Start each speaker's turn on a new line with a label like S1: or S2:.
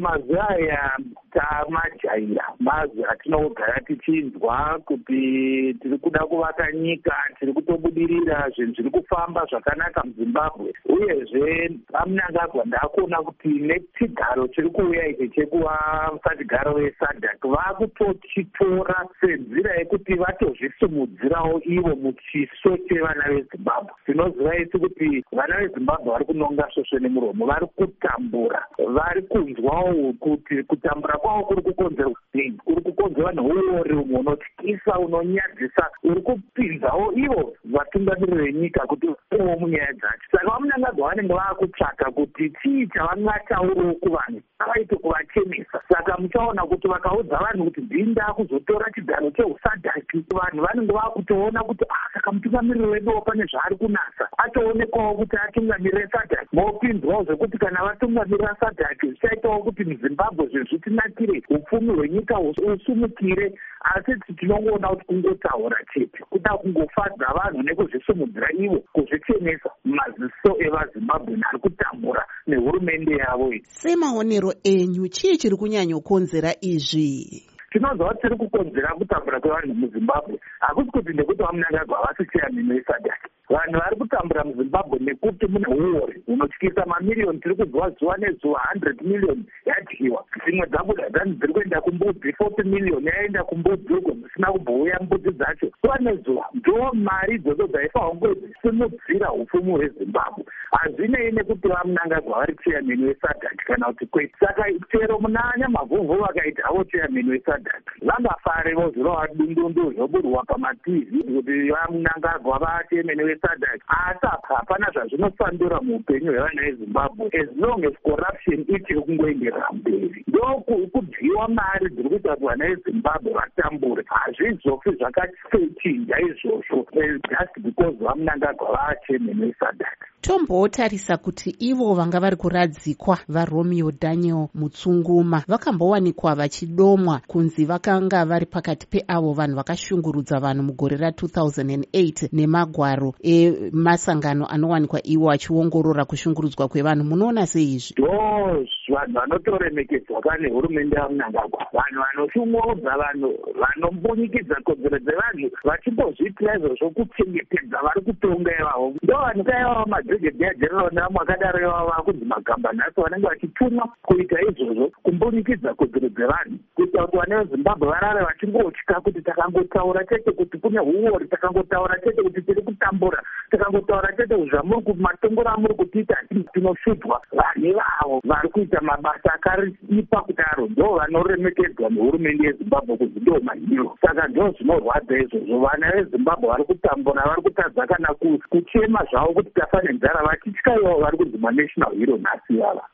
S1: mazwi aya tamajaira, mazwi atinogara tichinzwa kuti tiri kuda kuvaka nyika, tiri kutobudirira, zvinhu zviri kufamba zvakanaka muZimbabwe. Uyezve vaMnangagwa ndakuona kuti nechigaro chiri kuuya ichi chekuva musatigaro weSADC vakutochitora senzira yekuti vatozvisimudzirawo ivo muchiso chevana veZimbabwe. Tinoziva isi kuti vana veZimbabwe vari kunonga svosve nemuromo, vari kutambura, vari kunzwawo kuti kutambura kwavo kuri kukonzera upenyu, kuri kukonzera neuori umwe unotyisa, unonyadzisa, uri kupinzawo ivo vatungamiriri venyika kuti uwo munyaya dzacho. Saka vaMnangagwa vanenge vakutsvaka kuti chii chavangataurawo kuvanhu avaite kuvachemesa. Saka muchaona kuti vakaudza vanhu kuti dhinda kuzotora chigaro cheuSADC, vanhu vanenge vakutoona kuti saka mutungamiriri wedu pane zvaari kunasa, atoonekwawo kuti atungamirire SADC. Mopinzwawo zvekuti kana vatungamirira SADC zvichaitawo kuti muZimbabwe zvinhu zvitinakire, upfumi hwenyika usumukire. Asi tinongoona kuti kungotaura chete, kuda kungofadza vanhu nekuzvisimudzira ivo, kuzvichenesa maziso evaZimbabwe ari kutambura nehurumende yavo.
S2: Semaonero enyu, chii chiri kunyanyokonzera izvi?
S1: Tinoziva kuti tiri kukonzera kutambura kwevanhu muZimbabwe hakusi kuti ndekuti vaMnangagwa havasi chairman weSADC. Vanhu vari kutambura muZimbabwe nekuti mune uori unotyisa. Mamiriyoni tiri kuziva zuva nezuva, 100 million yadyiwa, dzimwe dzabuda dzani dziri kuenda kumbudzi, 40 million yaenda kumbudzi uko dzisina kubouya mbudzi dzacho. Zuva nezuva ndo mari idzodzo dzaifanira kungosimudzira upfumi hweZimbabwe. Hazvinei nekuti vaMnangagwa vari chairman weSADC kana kuti kwete. Saka chero munanya mavhuvhu vakaita havo chairman weSADC vangafare vozvirova dundundu zvoburwa pamativi kuti vaMnangagwa vachairman weSADC. Asi hapana zvazvinosandura muupenyu hwevana veZimbabwe as long as corruption ichiri kungoenderera mberi. Ndokudyiwa mari dziri kuita kuti vana veZimbabwe vatambure. Hazvizofi zvakachinja izvozvo just because vaMnangagwa vachairman weSADC.
S2: Tombotarisa kuti ivo vanga vari kuradzikwa vaRomeo Daniel Mutsunguma vakambowanikwa vachidomwa kunzi vakanga vari pakati peavo vanhu vakashungurudza vanhu mugore ra2008 nemagwaro emasangano anowanikwa iwo achiongorora kushungurudzwa kwevanhu. Munoona sei izvi?
S1: Vanhu vanotoremekedzwa kane hurumende yaMnangagwa, vanhu vanoshungurudza vanhu, vanombunyikidza kodzero dzevanhu, vachimbozviitira izvozvo kuchengetedza vari kutonga ivavo. Ndo vanhu kaivava madhogodheya general navamwe vakadaro ivavo vakunzi magamba nhasi vanenge vachitumwa kuita izvozvo, kumbunyikidza kodzero dzevanhu, kuita kuti vana veZimbabwe varare vachingotya kuti takangotaura chete kuti kune uori, takangotaura chete kuti tiri kutambura, takangotaura chete kuti matongoro amuri kutiita tinoshudzwa. Vanhu ivavo vari kuita mabasa akaripa kudaro ndo vanoremekedzwa nehurumende yeZimbabwe kuti ndo mahiro. Saka ndo zvinorwadza izvozvo. Vana veZimbabwe vari kutambura, vari kutadza kana kuchema zvavo kuti tafa nenzara, vachitya ivo vari kunzi national hero nhasi yava.